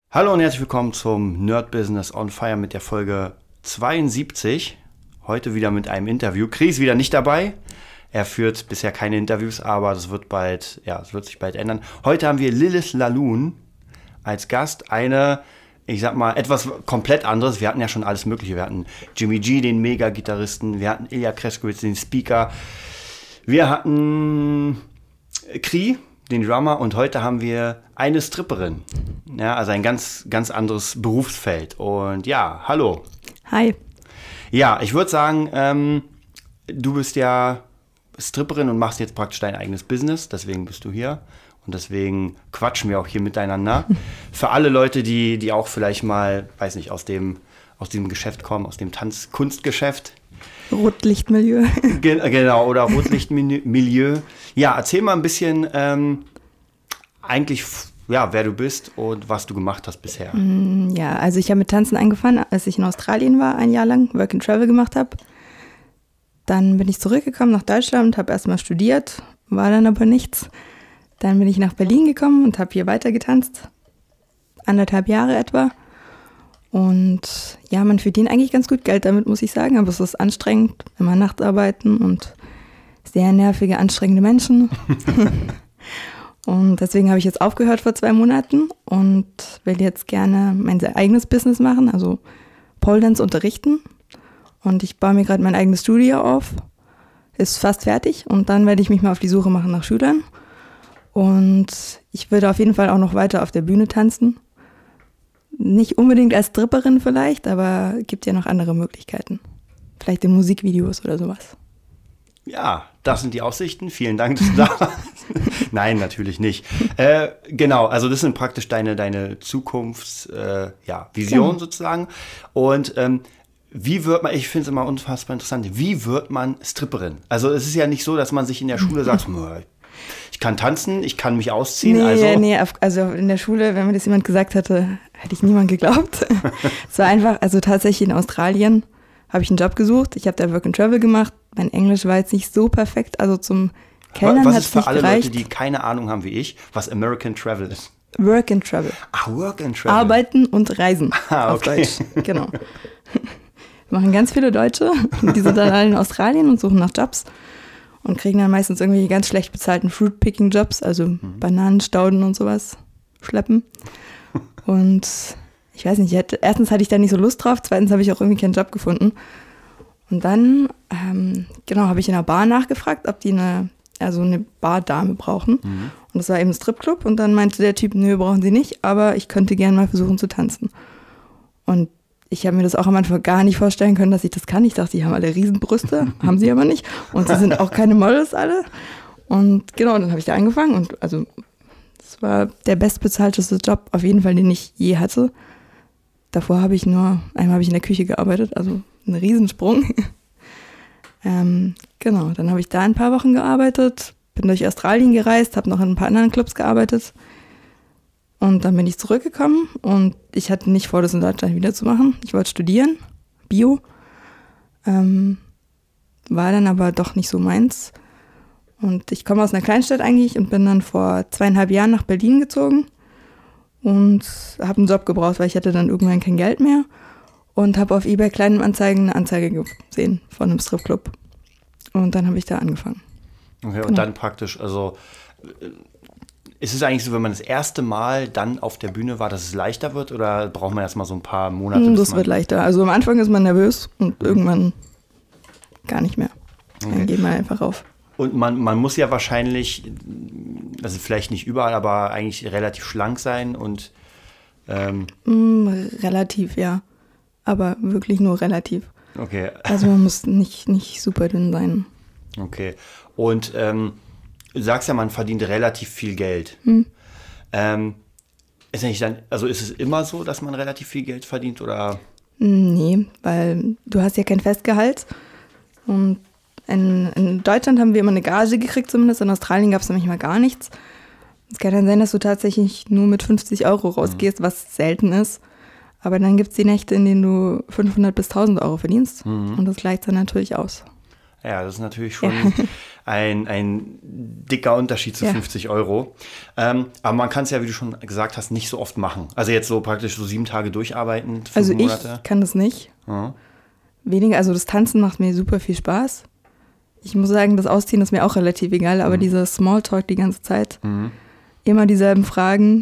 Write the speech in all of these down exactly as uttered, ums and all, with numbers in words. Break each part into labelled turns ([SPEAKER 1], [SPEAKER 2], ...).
[SPEAKER 1] Hallo und herzlich willkommen zum Nerd Business on Fire mit der Folge zweiundsiebzig. Heute wieder mit einem Interview. Chris ist wieder nicht dabei. Er führt bisher keine Interviews, aber das wird bald, ja, das wird sich bald ändern. Heute haben wir Lilith Laloon als Gast. Eine, ich sag mal, etwas komplett anderes. Wir hatten ja schon alles Mögliche. Wir hatten Jimmy G, den Mega-Gitarristen. Wir hatten Ilya Kreskowitz, den Speaker. Wir hatten Kri, den Drummer. Und heute haben wir eine Stripperin. Ja, also ein ganz, ganz anderes Berufsfeld. Und ja, hallo.
[SPEAKER 2] Hi.
[SPEAKER 1] Ja, ich würde sagen, ähm, du bist ja Stripperin und machst jetzt praktisch dein eigenes Business. Deswegen bist du hier. Und deswegen quatschen wir auch hier miteinander. Für alle Leute, die, die auch vielleicht mal, weiß nicht, aus dem, aus dem Geschäft kommen, aus dem Tanzkunstgeschäft.
[SPEAKER 2] Rotlichtmilieu.
[SPEAKER 1] Ge- genau, oder Rotlichtmilieu. Ja, erzähl mal ein bisschen ähm, eigentlich, ja, wer du bist und was du gemacht hast bisher.
[SPEAKER 2] Ja, also ich habe mit Tanzen angefangen, als ich in Australien war, ein Jahr lang Work and Travel gemacht habe. Dann bin ich zurückgekommen nach Deutschland, habe erstmal studiert, war dann aber nichts. Dann bin ich nach Berlin gekommen und habe hier weiter getanzt, anderthalb Jahre etwa. Und ja, man verdient eigentlich ganz gut Geld damit, muss ich sagen, aber es ist anstrengend, immer nachts arbeiten und sehr nervige, anstrengende Menschen. Und deswegen habe ich jetzt aufgehört vor zwei Monaten und will jetzt gerne mein eigenes Business machen, also Pole Dance unterrichten. Und ich baue mir gerade mein eigenes Studio auf, ist fast fertig und dann werde ich mich mal auf die Suche machen nach Schülern. Und ich würde auf jeden Fall auch noch weiter auf der Bühne tanzen. Nicht unbedingt als Stripperin vielleicht, aber es gibt ja noch andere Möglichkeiten. Vielleicht in Musikvideos oder sowas.
[SPEAKER 1] Ja, das sind die Aussichten. Vielen Dank, dass du da warst. Nein, natürlich nicht. Äh, genau, also das sind praktisch deine, deine Zukunftsvision äh, ja, Vision
[SPEAKER 2] Genau.
[SPEAKER 1] sozusagen. Und ähm, wie wird man, ich finde es immer unfassbar interessant, wie wird man Stripperin? Also es ist ja nicht so, dass man sich in der Schule sagt, ich kann tanzen, ich kann mich ausziehen.
[SPEAKER 2] Nee,
[SPEAKER 1] also.
[SPEAKER 2] nee, also in der Schule, wenn mir das jemand gesagt hätte, hätte ich niemand geglaubt. Es war einfach, also tatsächlich in Australien habe ich einen Job gesucht. Ich habe da Work and Travel gemacht. Mein Englisch war jetzt nicht so perfekt, also zum Kellnern
[SPEAKER 1] Was
[SPEAKER 2] hat
[SPEAKER 1] ist
[SPEAKER 2] es
[SPEAKER 1] für
[SPEAKER 2] nicht
[SPEAKER 1] alle
[SPEAKER 2] gereicht.
[SPEAKER 1] Leute, die keine Ahnung haben wie ich, was American Travel ist?
[SPEAKER 2] Work and Travel.
[SPEAKER 1] Ah, Work and Travel.
[SPEAKER 2] Arbeiten und Reisen
[SPEAKER 1] Ah,
[SPEAKER 2] auf
[SPEAKER 1] okay.
[SPEAKER 2] Deutsch. Genau. Machen ganz viele Deutsche. Die sind dann alle in Australien und suchen nach Jobs und kriegen dann meistens irgendwelche ganz schlecht bezahlten Fruit-Picking-Jobs, also mhm. Bananenstauden und sowas schleppen. Und ich weiß nicht, ich hatte, erstens hatte ich da nicht so Lust drauf, zweitens habe ich auch irgendwie keinen Job gefunden. Und dann, ähm, genau, habe ich in einer Bar nachgefragt, ob die eine, also eine Bardame brauchen. Mhm. Und das war eben ein Stripclub. Und dann meinte der Typ, nö, brauchen sie nicht, aber ich könnte gerne mal versuchen zu tanzen. Und ich habe mir das auch am Anfang gar nicht vorstellen können, dass ich das kann. Ich dachte, die haben alle Riesenbrüste, haben sie aber nicht. Und sie sind auch keine Models alle. Und genau, dann habe ich da angefangen. Und also, es war der bestbezahlteste Job, auf jeden Fall, den ich je hatte. Davor habe ich nur, einmal habe ich in der Küche gearbeitet, also ein Riesensprung. ähm, genau, dann habe ich da ein paar Wochen gearbeitet, bin durch Australien gereist, habe noch in ein paar anderen Clubs gearbeitet. Und dann bin ich zurückgekommen und ich hatte nicht vor, das in Deutschland wieder zu machen. Ich wollte studieren, Bio, ähm, war dann aber doch nicht so meins. Und ich komme aus einer Kleinstadt eigentlich und bin dann vor zweieinhalb Jahren nach Berlin gezogen und habe einen Job gebraucht, weil ich hatte dann irgendwann kein Geld mehr und habe auf eBay Kleinanzeigen eine Anzeige gesehen von einem Stripclub. Und dann habe ich da angefangen.
[SPEAKER 1] Okay,
[SPEAKER 2] Genau.
[SPEAKER 1] Und dann praktisch, also ist es eigentlich so, wenn man das erste Mal dann auf der Bühne war, dass es leichter wird oder braucht man erstmal so ein paar Monate?
[SPEAKER 2] Das
[SPEAKER 1] bis man
[SPEAKER 2] wird leichter. Also am Anfang ist man nervös und irgendwann gar nicht mehr. Dann
[SPEAKER 1] Okay.
[SPEAKER 2] geht man einfach auf.
[SPEAKER 1] Und man, man muss ja wahrscheinlich, also vielleicht nicht überall, aber eigentlich relativ schlank sein und ähm,
[SPEAKER 2] Mm, relativ, ja. Aber wirklich nur relativ.
[SPEAKER 1] okay,
[SPEAKER 2] Also man muss nicht, nicht super dünn sein.
[SPEAKER 1] okay. Und ähm, du sagst ja, man verdient relativ viel Geld.
[SPEAKER 2] Hm.
[SPEAKER 1] Ähm, ist nicht dann, also ist es immer so, dass man relativ viel Geld verdient oder?
[SPEAKER 2] Nee, weil du hast ja kein Festgehalt. Und in, in Deutschland haben wir immer eine Gage gekriegt zumindest. In Australien gab es manchmal gar nichts. Es kann dann sein, dass du tatsächlich nur mit fünfzig Euro rausgehst, mhm. was selten ist. Aber dann gibt es die Nächte, in denen du fünfhundert bis tausend Euro verdienst. Mhm. Und das gleicht dann natürlich aus.
[SPEAKER 1] Ja, das ist natürlich schon
[SPEAKER 2] Ja.
[SPEAKER 1] ein, ein dicker Unterschied zu
[SPEAKER 2] Ja.
[SPEAKER 1] fünfzig Euro. Ähm, aber man kann es ja, wie du schon gesagt hast, nicht so oft machen. Also jetzt so praktisch so sieben Tage durcharbeiten, fünf
[SPEAKER 2] Also ich
[SPEAKER 1] Monate.
[SPEAKER 2] kann das nicht.
[SPEAKER 1] Ja.
[SPEAKER 2] Weniger, also das Tanzen macht mir super viel Spaß. Ich muss sagen, das Ausziehen ist mir auch relativ egal, aber
[SPEAKER 1] Mhm.
[SPEAKER 2] dieser Smalltalk die ganze Zeit,
[SPEAKER 1] Mhm.
[SPEAKER 2] immer dieselben Fragen.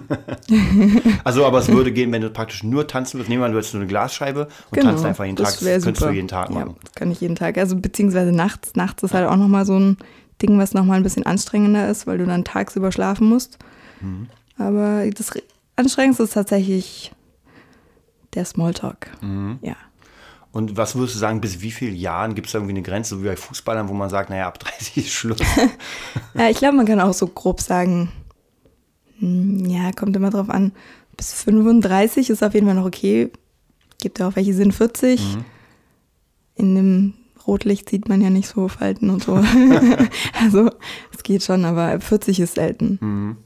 [SPEAKER 1] Also, aber es würde gehen, wenn du praktisch nur tanzen würdest. Nehmen wir an, du hättest nur eine Glasscheibe und tanzt einfach jeden Tag.
[SPEAKER 2] das wär
[SPEAKER 1] Das könntest
[SPEAKER 2] super.
[SPEAKER 1] du jeden Tag
[SPEAKER 2] Ja,
[SPEAKER 1] machen.
[SPEAKER 2] das kann ich jeden Tag. Also beziehungsweise nachts. Nachts ist halt auch nochmal so ein Ding, was nochmal ein bisschen anstrengender ist, weil du dann tagsüber schlafen musst.
[SPEAKER 1] Mhm.
[SPEAKER 2] Aber das Re- Anstrengendste ist tatsächlich der Smalltalk.
[SPEAKER 1] Mhm.
[SPEAKER 2] Ja.
[SPEAKER 1] Und was würdest du sagen, bis wie vielen Jahren gibt es irgendwie eine Grenze, so wie bei Fußballern, wo man sagt, naja, ab dreißig ist Schluss?
[SPEAKER 2] Ja, ich glaube, man kann auch so grob sagen, hm, ja, kommt immer drauf an, bis fünfunddreißig ist auf jeden Fall noch okay. Gibt ja auch welche, die sind vierzig.
[SPEAKER 1] Mhm.
[SPEAKER 2] In dem Rotlicht sieht man ja nicht so Falten und so. Also, es geht schon, aber ab vierzig ist selten.
[SPEAKER 1] Mhm.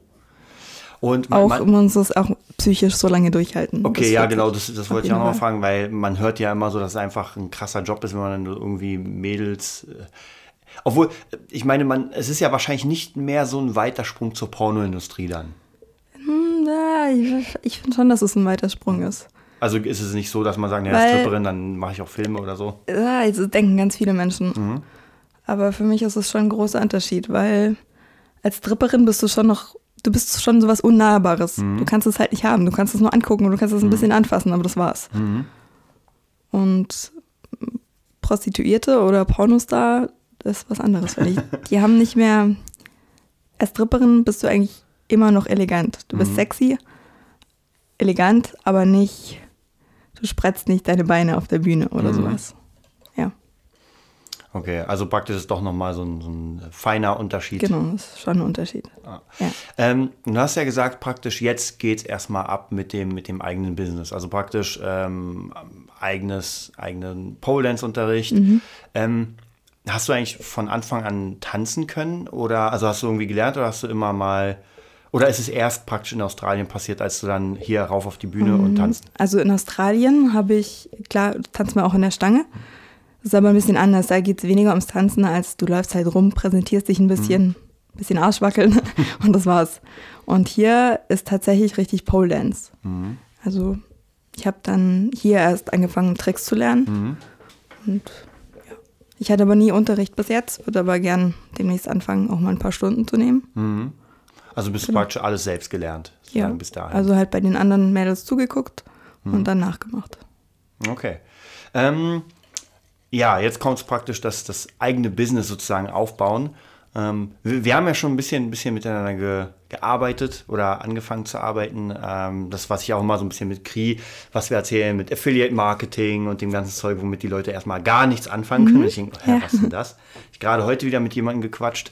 [SPEAKER 1] Und man,
[SPEAKER 2] Auch
[SPEAKER 1] man,
[SPEAKER 2] man muss es auch psychisch so lange durchhalten.
[SPEAKER 1] okay,
[SPEAKER 2] bis
[SPEAKER 1] ja,
[SPEAKER 2] vierzig.
[SPEAKER 1] genau, das, das
[SPEAKER 2] Auf
[SPEAKER 1] wollte ich
[SPEAKER 2] jeden
[SPEAKER 1] auch noch mal
[SPEAKER 2] Fall.
[SPEAKER 1] fragen, weil man hört ja immer so, dass es einfach ein krasser Job ist, wenn man dann irgendwie Mädels. Äh, obwohl, ich meine, man, es ist ja wahrscheinlich nicht mehr so ein weiter Sprung zur Pornoindustrie dann.
[SPEAKER 2] Hm, ja, ich ich finde schon, dass es ein weiter Sprung ist.
[SPEAKER 1] Also ist es nicht so, dass man sagt, naja,
[SPEAKER 2] Weil-
[SPEAKER 1] Stripperin, dann mache ich auch Filme oder so.
[SPEAKER 2] Ja, also denken ganz viele Menschen.
[SPEAKER 1] Mhm.
[SPEAKER 2] Aber für mich ist es schon ein großer Unterschied, weil als Stripperin bist du schon noch, du bist schon sowas Unnahbares.
[SPEAKER 1] Mhm.
[SPEAKER 2] Du kannst es halt nicht haben. Du kannst es nur angucken und du kannst es ein bisschen anfassen, aber das war's.
[SPEAKER 1] Mhm.
[SPEAKER 2] Und Prostituierte oder Pornostar, das ist was anderes. Weil die, die haben nicht mehr, als Stripperin bist du eigentlich immer noch elegant. Du bist
[SPEAKER 1] Mhm.
[SPEAKER 2] sexy, elegant, aber nicht, du spreizt nicht deine Beine auf der Bühne oder
[SPEAKER 1] Mhm.
[SPEAKER 2] sowas. Ja,
[SPEAKER 1] Okay, also praktisch ist doch nochmal so ein, so ein feiner Unterschied.
[SPEAKER 2] genau, das ist schon ein Unterschied.
[SPEAKER 1] Ah.
[SPEAKER 2] Ja.
[SPEAKER 1] Ähm, du hast ja gesagt, praktisch jetzt geht es erstmal ab mit dem, mit dem eigenen Business. Also praktisch ähm, eigenes, eigenen Pole-Dance-Unterricht.
[SPEAKER 2] Mhm.
[SPEAKER 1] Ähm, hast du eigentlich von Anfang an tanzen können? Oder also hast du irgendwie gelernt oder hast du immer mal. Oder ist es erst praktisch in Australien passiert, als du dann hier rauf auf die Bühne und tanzt?
[SPEAKER 2] Also in Australien habe ich, klar, tanzt man auch in der Stange. Das ist aber ein bisschen anders. Da geht es weniger ums Tanzen, als du läufst halt rum, präsentierst dich ein bisschen, bisschen Arsch wackeln und das war's. Und hier ist tatsächlich richtig Pole Dance.
[SPEAKER 1] Mhm.
[SPEAKER 2] Also ich habe dann hier erst angefangen, Tricks zu lernen.
[SPEAKER 1] Mhm.
[SPEAKER 2] Und ja. Ich hatte aber nie Unterricht bis jetzt, würde aber gern demnächst anfangen, auch mal ein paar Stunden zu nehmen.
[SPEAKER 1] Mhm. Also bist du praktisch alles selbst gelernt,
[SPEAKER 2] Ja,
[SPEAKER 1] sozusagen bis dahin.
[SPEAKER 2] also halt bei den anderen Mädels zugeguckt
[SPEAKER 1] Mhm.
[SPEAKER 2] und dann nachgemacht.
[SPEAKER 1] Okay. Ähm, ja, jetzt kommt es praktisch, dass das eigene Business sozusagen aufbauen. Ähm, wir, wir haben ja schon ein bisschen, ein bisschen miteinander ge, gearbeitet oder angefangen zu arbeiten. Ähm, das, was ich auch immer so ein bisschen mit Kri, was wir erzählen, mit Affiliate-Marketing und dem ganzen Zeug, womit die Leute erstmal gar nichts anfangen können. Ich denke, hä,
[SPEAKER 2] Ja.
[SPEAKER 1] was ist denn das? Ich gerade heute wieder mit jemandem gequatscht.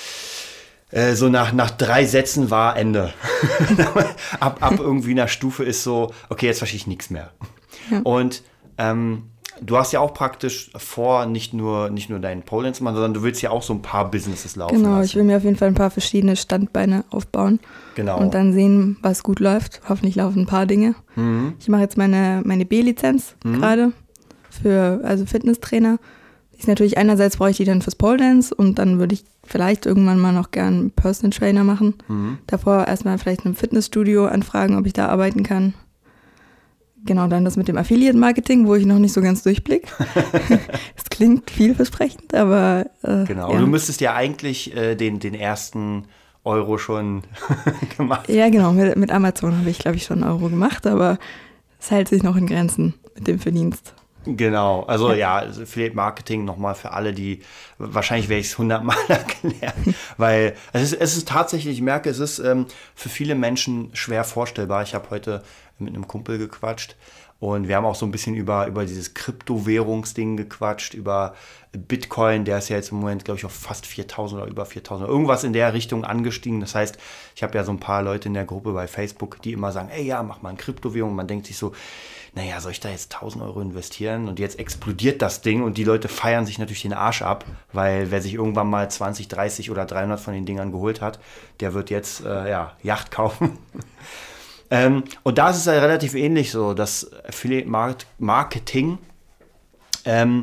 [SPEAKER 1] Äh, so nach, nach drei Sätzen war Ende. ab, ab irgendwie einer Stufe ist so, okay, jetzt verstehe ich nichts mehr.
[SPEAKER 2] Ja.
[SPEAKER 1] Und ähm, du hast ja auch praktisch vor, nicht nur, nicht nur deinen Pole Dance zu machen, sondern du willst ja auch so ein paar Businesses laufen
[SPEAKER 2] Genau,
[SPEAKER 1] lassen.
[SPEAKER 2] ich will mir auf jeden Fall ein paar verschiedene Standbeine aufbauen
[SPEAKER 1] Genau.
[SPEAKER 2] und dann sehen, was gut läuft. Hoffentlich laufen ein paar Dinge.
[SPEAKER 1] Mhm.
[SPEAKER 2] Ich mache jetzt meine, meine B-Lizenz gerade für also Fitnesstrainer. Die ist natürlich einerseits brauche ich die dann fürs Pole Dance und dann würde ich vielleicht irgendwann mal noch gern einen Personal Trainer machen.
[SPEAKER 1] Mhm.
[SPEAKER 2] Davor erstmal vielleicht in einem Fitnessstudio anfragen, ob ich da arbeiten kann. Genau, dann das mit dem Affiliate-Marketing, wo ich noch nicht so ganz durchblick. Das klingt vielversprechend, aber äh,
[SPEAKER 1] Genau.
[SPEAKER 2] ja.
[SPEAKER 1] Und du müsstest ja eigentlich äh, den, den ersten Euro schon gemacht.
[SPEAKER 2] Ja, genau. Mit, mit Amazon habe ich, glaube ich, schon einen Euro gemacht, aber es hält sich noch in Grenzen mit dem Verdienst.
[SPEAKER 1] Genau, also ja, also Affiliate Marketing nochmal für alle, die, wahrscheinlich werde ich es hundertmal erklären, weil es ist, es ist tatsächlich, ich merke, es ist ähm, für viele Menschen schwer vorstellbar. Ich habe heute mit einem Kumpel gequatscht und wir haben auch so ein bisschen über, über dieses Kryptowährungsding gequatscht, über Bitcoin, der ist ja jetzt im Moment, glaube ich, auf fast viertausend oder über viertausend, irgendwas in der Richtung angestiegen. Das heißt, ich habe ja so ein paar Leute in der Gruppe bei Facebook, die immer sagen, ey ja, mach mal eine Kryptowährung. Man denkt sich so, naja, soll ich da jetzt tausend Euro investieren? Und jetzt explodiert das Ding und die Leute feiern sich natürlich den Arsch ab, weil wer sich irgendwann mal zwanzig, dreißig oder dreihundert von den Dingern geholt hat, der wird jetzt, äh, ja, Yacht kaufen. ähm, und da ist es ja relativ ähnlich so, das Affiliate Marketing, ähm,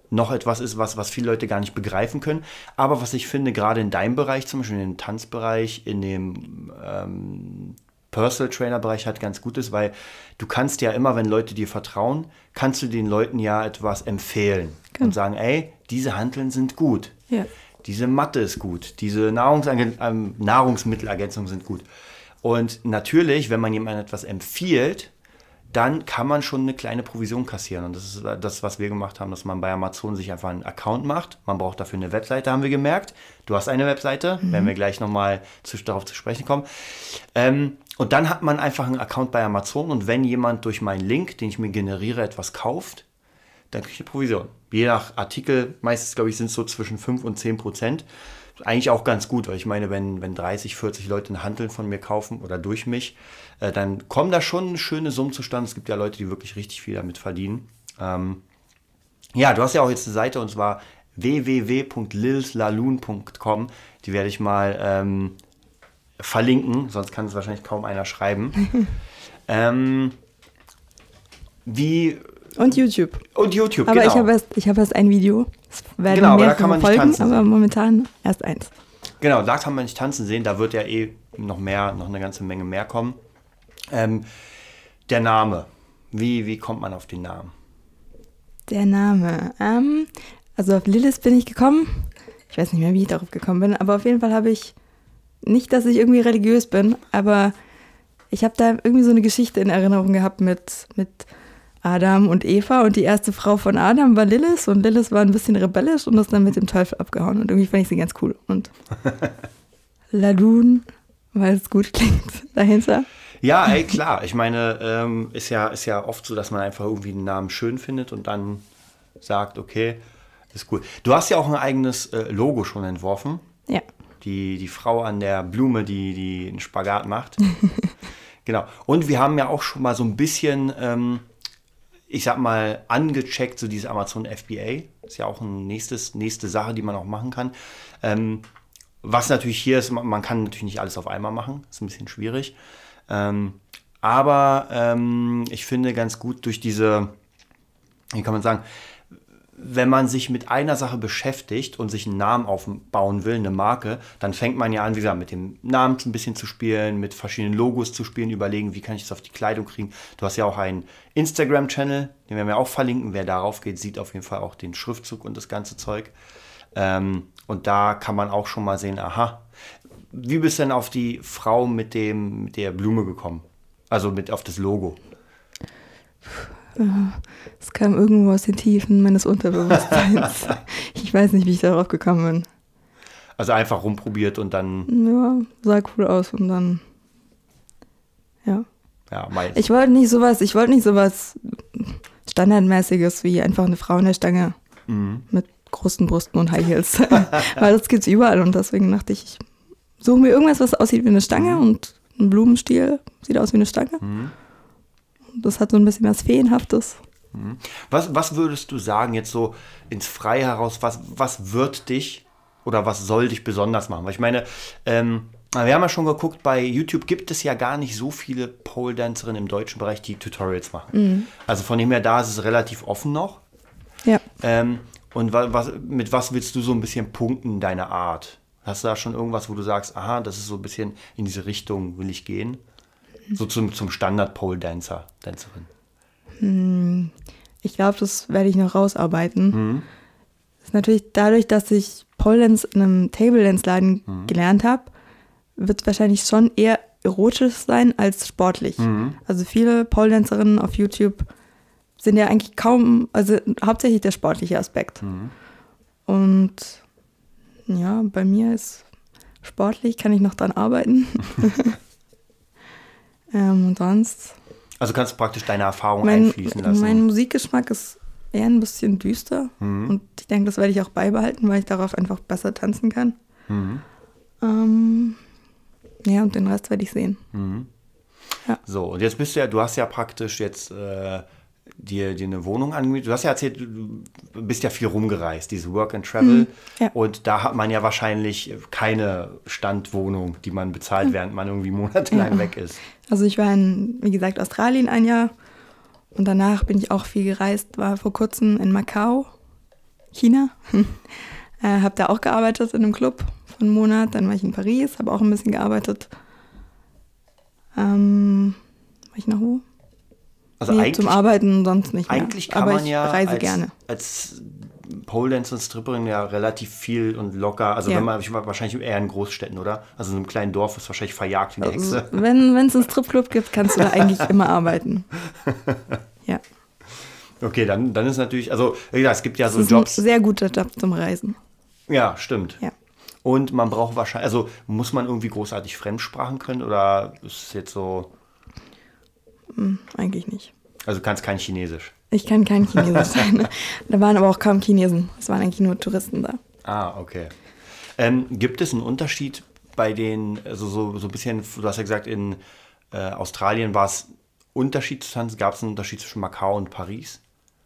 [SPEAKER 1] noch etwas ist, was, was viele Leute gar nicht begreifen können. Aber was ich finde, gerade in deinem Bereich, zum Beispiel in dem Tanzbereich, in dem ähm, Personal Trainer Bereich halt ganz gut ist, weil du kannst ja immer, wenn Leute dir vertrauen, kannst du den Leuten ja etwas empfehlen genau. und sagen, ey, diese Hanteln sind gut,
[SPEAKER 2] ja.
[SPEAKER 1] diese Matte ist gut, diese Nahrungsergän- ähm, Nahrungsmittelergänzungen sind gut. Und natürlich, wenn man jemandem etwas empfiehlt, dann kann man schon eine kleine Provision kassieren. Und das ist das, was wir gemacht haben, dass man bei Amazon sich einfach einen Account macht. Man braucht dafür eine Webseite, haben wir gemerkt. Du hast eine Webseite, mhm. werden wir gleich nochmal zu, darauf zu sprechen kommen. Ähm, und dann hat man einfach einen Account bei Amazon und wenn jemand durch meinen Link, den ich mir generiere, etwas kauft, dann kriege ich eine Provision. Je nach Artikel, meistens glaube ich, sind es so zwischen fünf und zehn Prozent. Eigentlich auch ganz gut, weil ich meine, wenn, wenn dreißig, vierzig Leute eine Hanteln von mir kaufen oder durch mich, äh, dann kommen da schon schöne Summen zustande. Es gibt ja Leute, die wirklich richtig viel damit verdienen. Ähm, ja, du hast ja auch jetzt eine Seite und zwar w w w punkt lilslaloon punkt com. Die werde ich mal ähm, verlinken, sonst kann es wahrscheinlich kaum einer schreiben. ähm, wie...
[SPEAKER 2] Und YouTube.
[SPEAKER 1] Und YouTube,
[SPEAKER 2] aber
[SPEAKER 1] genau.
[SPEAKER 2] ich habe erst, ich hab erst ein Video. Es werden
[SPEAKER 1] genau, aber
[SPEAKER 2] mehrere
[SPEAKER 1] da kann man nicht
[SPEAKER 2] folgen,
[SPEAKER 1] tanzen
[SPEAKER 2] aber
[SPEAKER 1] sehen.
[SPEAKER 2] momentan erst eins.
[SPEAKER 1] Genau, da kann man nicht tanzen sehen. Da wird ja eh noch mehr, noch eine ganze Menge mehr kommen. Ähm, der Name. Wie, wie kommt man auf den Namen?
[SPEAKER 2] Der Name. Ähm, also auf Lilith bin ich gekommen. Ich weiß nicht mehr, wie ich darauf gekommen bin, aber auf jeden Fall habe ich, nicht, dass ich irgendwie religiös bin, aber ich habe da irgendwie so eine Geschichte in Erinnerung gehabt mit, mit Adam und Eva und die erste Frau von Adam war Lilith und Lilith war ein bisschen rebellisch und ist dann mit dem Teufel abgehauen und irgendwie fand ich sie ganz cool. Und Ladun, weil es gut klingt, dahinter.
[SPEAKER 1] Ja, ey, klar. Ich meine, ähm, ist ja, ist ja oft so, dass man einfach irgendwie einen Namen schön findet und dann sagt, okay, ist cool. Du hast ja auch ein eigenes äh, Logo schon entworfen.
[SPEAKER 2] Ja.
[SPEAKER 1] Die, die Frau an der Blume, die, die einen Spagat macht. Genau. Und wir haben ja auch schon mal so ein bisschen... Ähm, ich sag mal, angecheckt, so dieses Amazon F B A. Ist ja auch eine nächstes, nächste Sache, die man auch machen kann. Ähm, was natürlich hier ist, man kann natürlich nicht alles auf einmal machen. Ist ein bisschen schwierig. Ähm, aber ähm, ich finde ganz gut durch diese, wie kann man sagen, wenn man sich mit einer Sache beschäftigt und sich einen Namen aufbauen will, eine Marke, dann fängt man ja an, wie gesagt, mit dem Namen ein bisschen zu spielen, mit verschiedenen Logos zu spielen, überlegen, wie kann ich das auf die Kleidung kriegen. Du hast ja auch einen Instagram-Channel, den werden wir auch verlinken. Wer darauf geht, sieht auf jeden Fall auch den Schriftzug und das ganze Zeug. Ähm, und da kann man auch schon mal sehen, aha, wie bist du denn auf die Frau mit, dem, mit der Blume gekommen? Also mit auf das Logo.
[SPEAKER 2] Es kam irgendwo aus den Tiefen meines Unterbewusstseins. Ich weiß nicht, wie ich darauf gekommen bin.
[SPEAKER 1] Also einfach rumprobiert und dann...
[SPEAKER 2] Ja, sah cool aus und dann... Ja.
[SPEAKER 1] Ja, meist.
[SPEAKER 2] Ich wollte nicht sowas, ich wollte nicht sowas Standardmäßiges wie einfach eine Frau in der Stange mhm. mit großen Brüsten und High Heels. Weil das gibt's überall und deswegen dachte ich, ich suche mir irgendwas, was aussieht wie eine Stange mhm. und ein Blumenstiel sieht aus wie eine Stange. Mhm. Das hat so ein bisschen was Feenhaftes.
[SPEAKER 1] Was, was würdest du sagen, jetzt so ins Freie heraus, was, was wird dich oder was soll dich besonders machen? Weil ich meine, ähm, wir haben ja schon geguckt, bei YouTube gibt es ja gar nicht so viele Pole-Dancerinnen im deutschen Bereich, die Tutorials machen. Mhm. Also von dem her, da ist es relativ offen noch.
[SPEAKER 2] Ja.
[SPEAKER 1] Ähm, und was, mit was willst du so ein bisschen punkten, deine Art? Hast du da schon irgendwas, wo du sagst, aha, das ist so ein bisschen in diese Richtung, will ich gehen? So zum, zum Standard-Pole-Dancer, Dancerin.
[SPEAKER 2] Hm, ich glaube, das werde ich noch rausarbeiten.
[SPEAKER 1] Mhm.
[SPEAKER 2] Das ist natürlich dadurch, dass ich Pole Dance in einem Table Dance Laden mhm. gelernt habe, wird es wahrscheinlich schon eher erotisch sein als sportlich. Mhm. Also viele Pole Dancerinnen auf YouTube sind ja eigentlich kaum, also hauptsächlich der sportliche Aspekt. Mhm. Und ja, bei mir ist sportlich, kann ich noch dran arbeiten. ähm, und sonst...
[SPEAKER 1] Also kannst du praktisch deine Erfahrung
[SPEAKER 2] mein,
[SPEAKER 1] einfließen lassen.
[SPEAKER 2] Mein Musikgeschmack ist eher ein bisschen düster. Mhm. Und ich denke, das werde ich auch beibehalten, weil ich darauf einfach besser tanzen kann. Mhm. Ähm, ja, und den Rest werde ich sehen.
[SPEAKER 1] Mhm. Ja. So, und jetzt bist du ja, du hast ja praktisch jetzt äh, dir, dir eine Wohnung angemietet. Du hast ja erzählt, du bist ja viel rumgereist, dieses Work and Travel. Mhm. Ja. Und da hat man ja wahrscheinlich keine Standwohnung, die man bezahlt, mhm. während man irgendwie monatelang ja. weg ist.
[SPEAKER 2] Also ich war in, wie gesagt, Australien ein Jahr und danach bin ich auch viel gereist, war vor kurzem in Macau China. äh, habe da auch gearbeitet in einem Club von einem Monat. Dann war ich in Paris, habe auch ein bisschen gearbeitet. Ähm, war ich noch wo?
[SPEAKER 1] Also
[SPEAKER 2] nee,
[SPEAKER 1] eigentlich,
[SPEAKER 2] zum Arbeiten sonst nicht mehr.
[SPEAKER 1] Eigentlich kann
[SPEAKER 2] aber
[SPEAKER 1] man
[SPEAKER 2] ich
[SPEAKER 1] ja
[SPEAKER 2] reise
[SPEAKER 1] als,
[SPEAKER 2] gerne.
[SPEAKER 1] als Pole Dancer und Stripperin ja relativ viel und locker, also
[SPEAKER 2] Ja.
[SPEAKER 1] wenn man, ich war wahrscheinlich eher in Großstädten, oder? Also in einem kleinen Dorf ist wahrscheinlich verjagt wie eine
[SPEAKER 2] Also,
[SPEAKER 1] Hexe.
[SPEAKER 2] wenn es einen Stripclub gibt, kannst du da eigentlich immer arbeiten. Ja.
[SPEAKER 1] Okay, dann, dann ist natürlich, also wie gesagt, es gibt ja
[SPEAKER 2] Das
[SPEAKER 1] so
[SPEAKER 2] ist
[SPEAKER 1] Jobs.
[SPEAKER 2] ein sehr guter Job zum Reisen.
[SPEAKER 1] Ja, stimmt.
[SPEAKER 2] Ja.
[SPEAKER 1] Und man braucht wahrscheinlich, also muss man irgendwie großartig Fremdsprachen können oder ist es jetzt so,
[SPEAKER 2] Hm, eigentlich nicht.
[SPEAKER 1] also du kannst kein Chinesisch?
[SPEAKER 2] Ich kann kein Chinesisch sein. Da waren aber auch kaum Chinesen. Es waren eigentlich nur Touristen da.
[SPEAKER 1] Ah, okay. Ähm, gibt es einen Unterschied bei den, also so, so ein bisschen, du hast ja gesagt, in äh, Australien war es Unterschied zu tanzen, gab es einen Unterschied zwischen Macau und Paris?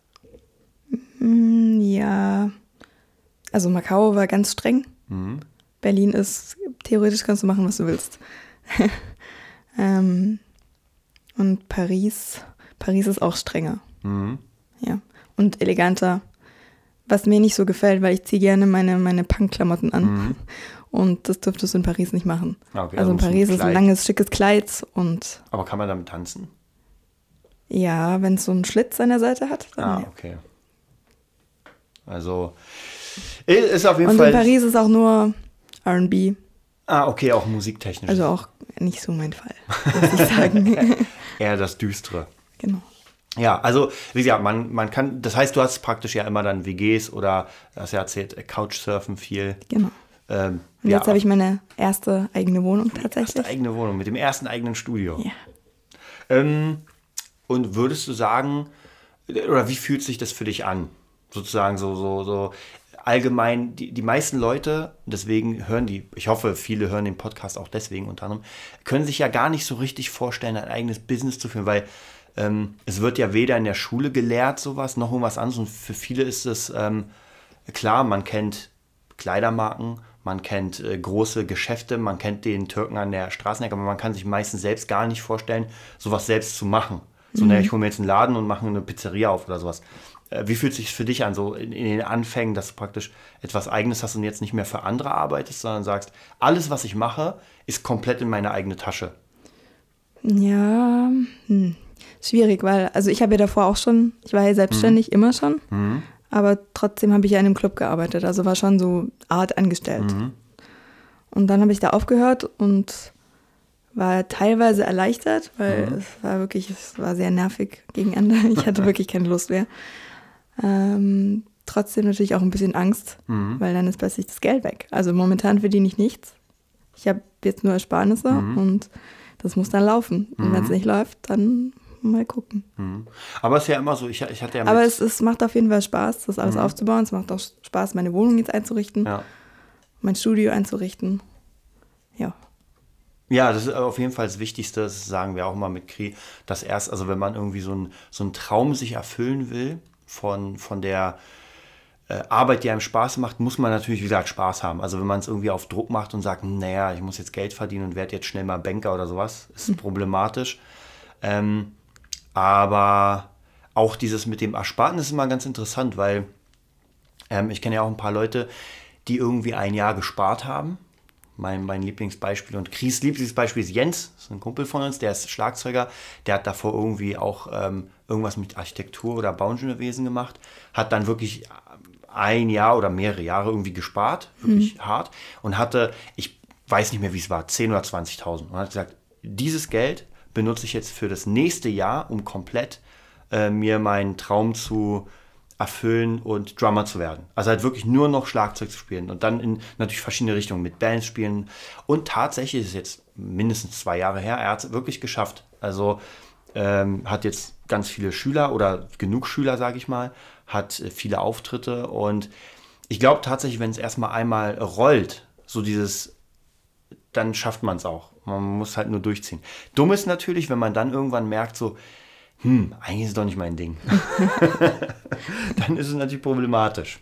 [SPEAKER 2] Hm, ja. Also Macau war ganz streng.
[SPEAKER 1] Mhm.
[SPEAKER 2] Berlin ist, theoretisch kannst du machen, was du willst. ähm, und Paris, Paris ist auch strenger.
[SPEAKER 1] Mhm.
[SPEAKER 2] Ja. Und eleganter. Was mir nicht so gefällt, weil ich ziehe gerne meine, meine Punk-Klamotten an.
[SPEAKER 1] Mhm.
[SPEAKER 2] Und das dürftest du in Paris nicht machen.
[SPEAKER 1] Okay,
[SPEAKER 2] also in
[SPEAKER 1] muss ein
[SPEAKER 2] Paris ist ein
[SPEAKER 1] Kleid.
[SPEAKER 2] langes, schickes Kleid und
[SPEAKER 1] Aber kann man damit tanzen?
[SPEAKER 2] ja, wenn es so einen Schlitz an der Seite hat, dann
[SPEAKER 1] Ah,
[SPEAKER 2] ja.
[SPEAKER 1] okay. Also ist auf jeden
[SPEAKER 2] Und
[SPEAKER 1] Fall.
[SPEAKER 2] in Paris ist auch nur R und B.
[SPEAKER 1] Ah, okay, auch musiktechnisch.
[SPEAKER 2] Also auch nicht so mein Fall, muss ich sagen.
[SPEAKER 1] Eher das Düstere.
[SPEAKER 2] Genau.
[SPEAKER 1] Ja, also wie gesagt, man, man kann, das heißt, du hast praktisch ja immer dann W Gs oder, du hast ja erzählt, Couchsurfen viel.
[SPEAKER 2] Genau.
[SPEAKER 1] Ähm,
[SPEAKER 2] Und
[SPEAKER 1] ja,
[SPEAKER 2] jetzt habe ich meine erste eigene Wohnung
[SPEAKER 1] erste
[SPEAKER 2] tatsächlich.
[SPEAKER 1] eigene Wohnung mit dem ersten eigenen Studio.
[SPEAKER 2] Ja.
[SPEAKER 1] Ähm, und würdest du sagen, oder wie fühlt sich das für dich an? Sozusagen so, so, so allgemein, die, die meisten Leute, deswegen hören die, ich hoffe, viele hören den Podcast auch deswegen unter anderem, können sich ja gar nicht so richtig vorstellen, ein eigenes Business zu führen, weil ähm, es wird ja weder in der Schule gelehrt, sowas, noch irgendwas anderes. Und für viele ist es ähm, klar, man kennt Kleidermarken, man kennt äh, große Geschäfte, man kennt den Türken an der Straßenecke, aber man kann sich meistens selbst gar nicht vorstellen, sowas selbst zu machen. So,
[SPEAKER 2] Mhm.
[SPEAKER 1] naja, ich hole mir jetzt einen Laden und mache eine Pizzeria auf oder sowas. Äh, wie fühlt es sich für dich an, so in, in den Anfängen, dass du praktisch etwas Eigenes hast und jetzt nicht mehr für andere arbeitest, sondern sagst, alles, was ich mache, ist komplett in meine eigene Tasche?
[SPEAKER 2] Ja, hm. schwierig, weil, also ich habe ja davor auch schon, ich war ja selbstständig,
[SPEAKER 1] Mhm.
[SPEAKER 2] immer schon,
[SPEAKER 1] Mhm.
[SPEAKER 2] aber trotzdem habe ich ja in einem Club gearbeitet, also war schon so Art angestellt.
[SPEAKER 1] Mhm.
[SPEAKER 2] Und dann habe ich da aufgehört und war teilweise erleichtert, weil
[SPEAKER 1] Mhm.
[SPEAKER 2] es war wirklich, es war sehr nervig gegen Ende. Ich hatte wirklich keine Lust mehr. Ähm, trotzdem natürlich auch ein bisschen Angst,
[SPEAKER 1] Mhm.
[SPEAKER 2] weil dann ist plötzlich das Geld weg. Also momentan verdiene ich nichts. Ich habe jetzt nur Ersparnisse
[SPEAKER 1] Mhm.
[SPEAKER 2] und das muss dann laufen. Und
[SPEAKER 1] Mhm.
[SPEAKER 2] wenn es nicht läuft, dann mal gucken.
[SPEAKER 1] Mhm. Aber es ist ja immer so, ich, ich hatte ja mit,
[SPEAKER 2] Aber es, es macht auf jeden Fall Spaß, das alles
[SPEAKER 1] Mhm.
[SPEAKER 2] aufzubauen. Es macht auch Spaß, meine Wohnung jetzt einzurichten,
[SPEAKER 1] ja.
[SPEAKER 2] mein Studio einzurichten. Ja.
[SPEAKER 1] Ja, das ist auf jeden Fall das Wichtigste, das sagen wir auch mal mit Kri, dass erst, also wenn man irgendwie so einen so einen Traum sich erfüllen will von, von der äh, Arbeit, die einem Spaß macht, muss man natürlich, wie gesagt, Spaß haben. Also wenn man es irgendwie auf Druck macht und sagt, naja, ich muss jetzt Geld verdienen und werde jetzt schnell mal Banker oder sowas, ist
[SPEAKER 2] Mhm.
[SPEAKER 1] problematisch. Ähm, aber auch dieses mit dem Ersparten ist immer ganz interessant, weil ähm, ich kenne ja auch ein paar Leute, die irgendwie ein Jahr gespart haben. Mein, mein Lieblingsbeispiel und Chris' Lieblingsbeispiel ist Jens, das ist ein Kumpel von uns, der ist Schlagzeuger, der hat davor irgendwie auch ähm, irgendwas mit Architektur oder Bauingenieurwesen gemacht, hat dann wirklich ein Jahr oder mehrere Jahre irgendwie gespart, wirklich hart und hatte, ich weiß nicht mehr wie es war, zehn oder zwanzigtausend und hat gesagt, dieses Geld benutze ich jetzt für das nächste Jahr, um komplett äh, mir meinen Traum zu erfüllen und Drummer zu werden. Also halt wirklich nur noch Schlagzeug zu spielen und dann in natürlich verschiedene Richtungen mit Bands spielen. Und tatsächlich ist es jetzt mindestens zwei Jahre her, er hat es wirklich geschafft. Also ähm, hat jetzt ganz viele Schüler oder genug Schüler, sage ich mal, hat äh, viele Auftritte und ich glaube tatsächlich, wenn es erstmal einmal rollt, so dieses, dann schafft man es auch. Man muss halt nur durchziehen. Dumm ist natürlich, wenn man dann irgendwann merkt, so, hm, eigentlich ist es doch nicht mein Ding. Dann ist es natürlich problematisch.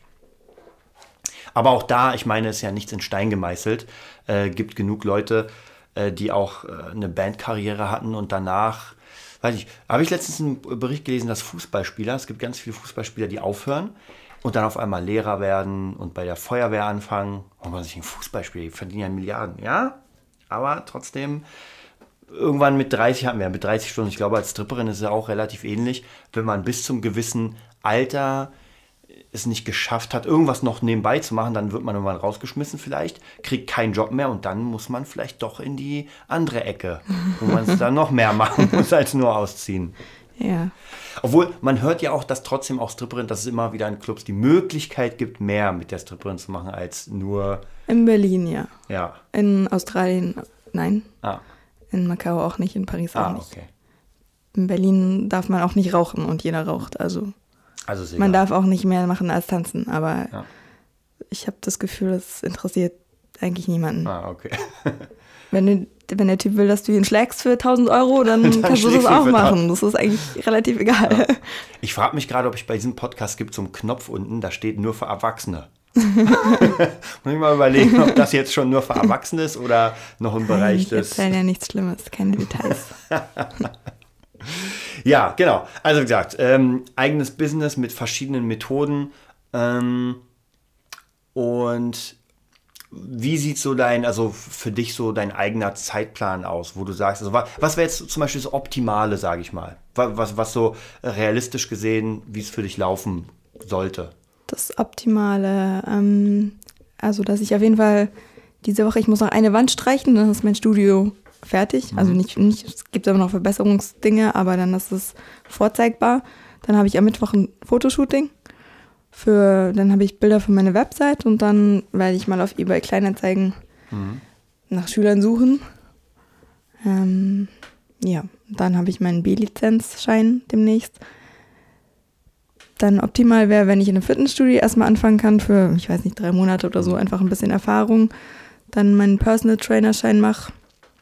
[SPEAKER 1] Aber auch da, ich meine, es ist ja nichts in Stein gemeißelt. Äh, gibt genug Leute, äh, die auch äh, eine Bandkarriere hatten und danach, weiß ich, habe ich letztens einen Bericht gelesen, dass Fußballspieler, es gibt ganz viele Fußballspieler, die aufhören, und dann auf einmal Lehrer werden und bei der Feuerwehr anfangen. Und man sich ein Fußball spielt, die verdienen ja Milliarden. Ja, aber trotzdem, irgendwann mit dreißig hatten wir, mit dreißig Stunden, ich glaube, als Stripperin ist es auch relativ ähnlich, wenn man bis zum gewissen Alter es nicht geschafft hat, irgendwas noch nebenbei zu machen, dann wird man irgendwann rausgeschmissen vielleicht, kriegt keinen Job mehr und dann muss man vielleicht doch in die andere Ecke, wo man es dann noch mehr machen muss, als nur ausziehen.
[SPEAKER 2] Ja.
[SPEAKER 1] Obwohl, man hört ja auch, dass trotzdem auch Stripperin, dass es immer wieder in Clubs die Möglichkeit gibt, mehr mit der Stripperin zu machen, als nur...
[SPEAKER 2] In Berlin, ja.
[SPEAKER 1] Ja.
[SPEAKER 2] In Australien, nein.
[SPEAKER 1] Ah.
[SPEAKER 2] In Macau auch nicht, in Paris auch
[SPEAKER 1] Ah,
[SPEAKER 2] nicht.
[SPEAKER 1] okay.
[SPEAKER 2] In Berlin darf man auch nicht rauchen und jeder raucht, also...
[SPEAKER 1] Also ist
[SPEAKER 2] Man
[SPEAKER 1] egal.
[SPEAKER 2] darf auch nicht mehr machen als tanzen, aber
[SPEAKER 1] Ja.
[SPEAKER 2] ich habe das Gefühl, das interessiert eigentlich niemanden.
[SPEAKER 1] Ah, okay.
[SPEAKER 2] Wenn, du, wenn der Typ will, dass du ihn schlägst für tausend Euro, dann,
[SPEAKER 1] Dann
[SPEAKER 2] kannst du das
[SPEAKER 1] schlägst du ihn
[SPEAKER 2] auch
[SPEAKER 1] für
[SPEAKER 2] machen. Das ist eigentlich relativ egal.
[SPEAKER 1] Ja. Ich frage mich gerade, ob ich bei diesem Podcast gibt so einen Knopf unten, da steht nur für Erwachsene. Muss ich mal überlegen, ob das jetzt schon nur für Erwachsene ist oder noch im Bereich
[SPEAKER 2] Ich
[SPEAKER 1] des...
[SPEAKER 2] erzähle ja nichts Schlimmes, keine Details.
[SPEAKER 1] Ja, genau. Also wie gesagt, ähm, eigenes Business mit verschiedenen Methoden. Ähm, und wie sieht so dein, also für dich so dein eigener Zeitplan aus, wo du sagst, also was, was wäre jetzt zum Beispiel das Optimale, sage ich mal? Was, was, was so realistisch gesehen, wie es für dich laufen sollte?
[SPEAKER 2] Das Optimale, ähm, also dass ich auf jeden Fall diese Woche, ich muss noch eine Wand streichen, dann ist mein Studio fertig. Mhm. Also nicht, nicht, es gibt aber noch Verbesserungsdinge, aber dann ist es vorzeigbar. Dann habe ich am Mittwoch ein Fotoshooting. Für, dann habe ich Bilder für meine Website und dann werde ich mal auf eBay Kleinanzeigen mhm. nach Schülern suchen. Ähm, ja, dann habe ich meinen B-Lizenzschein demnächst. Dann optimal wäre, wenn ich in einem Fitnessstudio erstmal anfangen kann für, ich weiß nicht, drei Monate oder so, einfach ein bisschen Erfahrung. Dann meinen Personal Trainer Schein mache.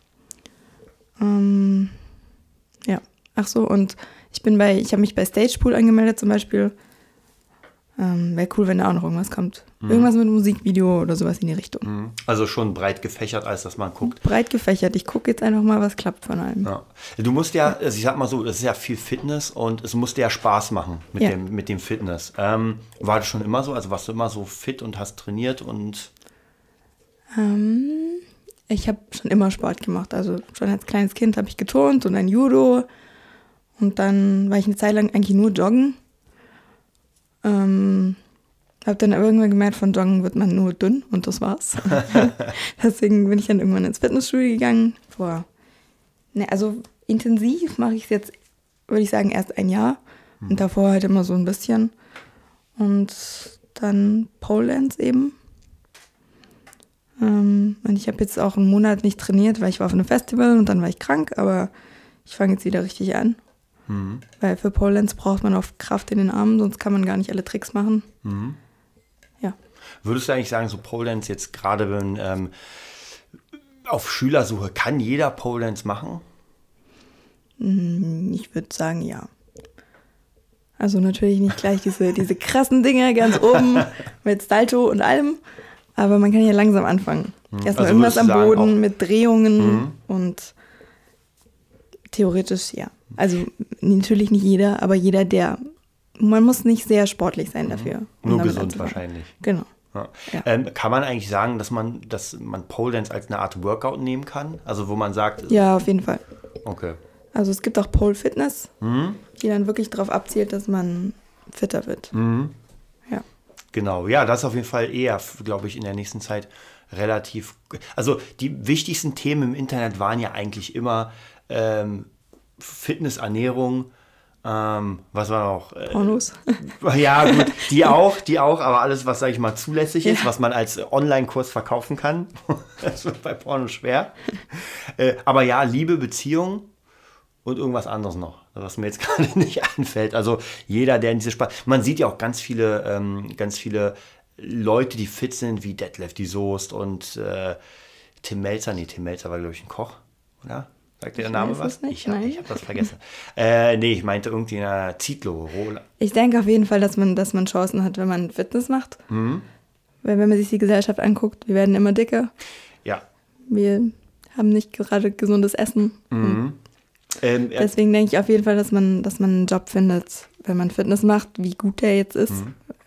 [SPEAKER 2] Ähm, ja, ach so, und ich bin bei, ich habe mich bei Stagepool angemeldet zum Beispiel. Ähm, wäre cool, wenn da auch noch irgendwas kommt. Mhm. Irgendwas mit Musikvideo oder sowas in die Richtung.
[SPEAKER 1] Also schon breit gefächert, als dass man guckt.
[SPEAKER 2] Breit gefächert. Ich gucke jetzt einfach mal, was klappt von allem.
[SPEAKER 1] Ja. Du musst ja, also ich sag mal so, das ist ja viel Fitness und es muss dir ja Spaß machen mit,
[SPEAKER 2] ja.
[SPEAKER 1] dem, mit dem Fitness. Ähm, war das schon immer so? Also warst du immer so fit und hast trainiert und...
[SPEAKER 2] Ähm, ich habe schon immer Sport gemacht. Also schon als kleines Kind habe ich geturnt und ein Judo. Und dann war ich eine Zeit lang eigentlich nur joggen. Ähm, habe dann irgendwann gemerkt, von Joggen wird man nur dünn und das war's. Deswegen bin ich dann irgendwann ins Fitnessstudio gegangen. Vor, ne, also intensiv mache ich es jetzt, würde ich sagen, erst ein Jahr. Mhm. Und davor halt immer so ein bisschen. Und dann Pole Dance eben. Ähm, und ich habe jetzt auch einen Monat nicht trainiert, weil ich war auf einem Festival und dann war ich krank, aber ich fange jetzt wieder richtig an. Mhm. Weil für Pole Dance braucht man oft Kraft in den Armen, sonst kann man gar nicht alle Tricks machen. Mhm. Ja.
[SPEAKER 1] Würdest du eigentlich sagen, so Pole Dance jetzt gerade wenn ähm, auf Schülersuche, kann jeder Pole Dance machen?
[SPEAKER 2] Ich würde sagen, ja. Also natürlich nicht gleich diese, diese krassen Dinge ganz oben mit Salto und allem, aber man kann ja langsam anfangen. Mhm. Erstmal also irgendwas am Boden auch mit Drehungen mhm. und theoretisch, ja. Also natürlich nicht jeder, aber jeder, der, man muss nicht sehr sportlich sein dafür.
[SPEAKER 1] Um Nur gesund wahrscheinlich.
[SPEAKER 2] Genau.
[SPEAKER 1] Ja. Ja. Ähm, kann man eigentlich sagen, dass man, dass man Pole Dance als eine Art Workout nehmen kann? Also wo man sagt...
[SPEAKER 2] Ja, auf jeden Fall.
[SPEAKER 1] Okay.
[SPEAKER 2] Also es gibt auch Pole Fitness, mhm. die dann wirklich darauf abzielt, dass man fitter wird.
[SPEAKER 1] Mhm.
[SPEAKER 2] Ja.
[SPEAKER 1] Genau, ja, das ist auf jeden Fall eher, glaube ich, in der nächsten Zeit relativ... Also die wichtigsten Themen im Internet waren ja eigentlich immer... Ähm, Fitness, Ernährung, ähm, was war noch? Äh,
[SPEAKER 2] Pornos.
[SPEAKER 1] Ja, gut, die auch, die auch, aber alles, was, sage ich mal, zulässig ist, ja. was man als Online-Kurs verkaufen kann. Das wird bei Porno schwer. Äh, aber ja, Liebe, Beziehung und irgendwas anderes noch, was mir jetzt gerade nicht einfällt. Also jeder, der in diese Spaß... Man sieht ja auch ganz viele, ähm, ganz viele Leute, die fit sind, wie Detlef, die Soest und äh, Tim Melzer. Nee, Tim Melzer war, glaube ich, ein Koch, oder? Sagt dir der Name was?
[SPEAKER 2] Nicht,
[SPEAKER 1] ich habe hab das vergessen. äh, nee, ich meinte irgendwie eine Zitlo. Rola.
[SPEAKER 2] Ich denke auf jeden Fall, dass man, dass man Chancen hat, wenn man Fitness macht. Mhm. Weil wenn man sich die Gesellschaft anguckt, wir werden immer dicker.
[SPEAKER 1] Ja.
[SPEAKER 2] Wir haben nicht gerade gesundes Essen.
[SPEAKER 1] Mhm. Ähm,
[SPEAKER 2] deswegen denke ich auf jeden Fall, dass man, dass man einen Job findet, wenn man Fitness macht, wie gut der jetzt ist. Mhm.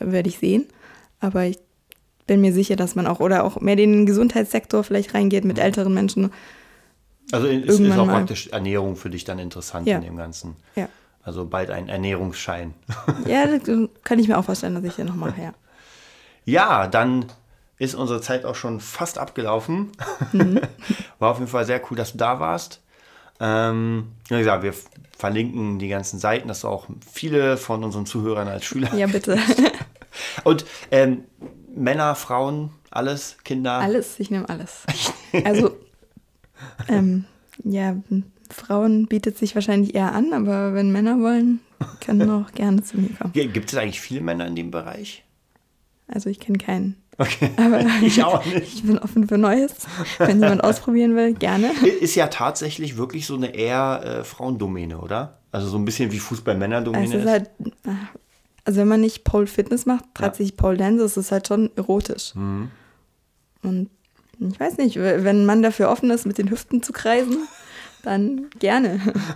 [SPEAKER 2] werde ich sehen. Aber ich bin mir sicher, dass man auch, oder auch mehr den Gesundheitssektor vielleicht reingeht mit älteren Menschen.
[SPEAKER 1] Also ist, ist auch praktisch Ernährung für dich dann interessant
[SPEAKER 2] ja.
[SPEAKER 1] in dem Ganzen.
[SPEAKER 2] Ja.
[SPEAKER 1] Also bald ein Ernährungsschein.
[SPEAKER 2] Ja, das kann ich mir auch vorstellen, dass ich ja noch mache, ja.
[SPEAKER 1] Ja, dann ist unsere Zeit auch schon fast abgelaufen. Mhm. War auf jeden Fall sehr cool, dass du da warst. Ähm, wie gesagt, wir verlinken die ganzen Seiten, dass du auch viele von unseren Zuhörern als Schüler
[SPEAKER 2] Ja, bitte.
[SPEAKER 1] Und ähm, Männer, Frauen, alles, Kinder?
[SPEAKER 2] Alles, ich nehme alles. Also, ähm, ja, Frauen bietet sich wahrscheinlich eher an, aber wenn Männer wollen, können auch gerne zu mir kommen.
[SPEAKER 1] Gibt es eigentlich viele Männer in dem Bereich?
[SPEAKER 2] Also ich kenne keinen.
[SPEAKER 1] Okay,
[SPEAKER 2] aber
[SPEAKER 1] ich auch nicht.
[SPEAKER 2] Ich bin offen für Neues. Wenn jemand ausprobieren will, gerne.
[SPEAKER 1] Ist ja tatsächlich wirklich so eine eher äh, Frauendomäne, oder? Also so ein bisschen wie Fußball-Männerdomäne
[SPEAKER 2] also
[SPEAKER 1] ist.
[SPEAKER 2] ist. Halt, also wenn man nicht Pole Fitness macht, tatsächlich ja. Pole Dance, ist es halt schon erotisch. Mhm. Und ich weiß nicht, wenn ein Mann dafür offen ist, mit den Hüften zu kreisen, dann gerne.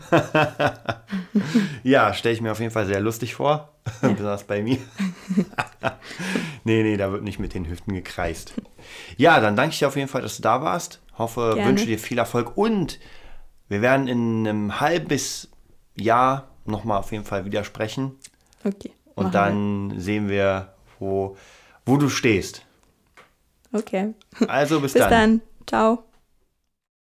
[SPEAKER 1] Ja, stelle ich mir auf jeden Fall sehr lustig vor. Ja. Besonders bei mir. nee, nee, da wird nicht mit den Hüften gekreist. Ja, dann danke ich dir auf jeden Fall, dass du da warst. Hoffe, gerne. Wünsche dir viel Erfolg. Und wir werden in einem halbes Jahr nochmal auf jeden Fall wieder sprechen.
[SPEAKER 2] Okay.
[SPEAKER 1] Und dann wir. sehen wir, wo, wo du stehst.
[SPEAKER 2] Okay.
[SPEAKER 1] Also bis,
[SPEAKER 2] bis
[SPEAKER 1] dann.
[SPEAKER 2] Bis dann. Ciao.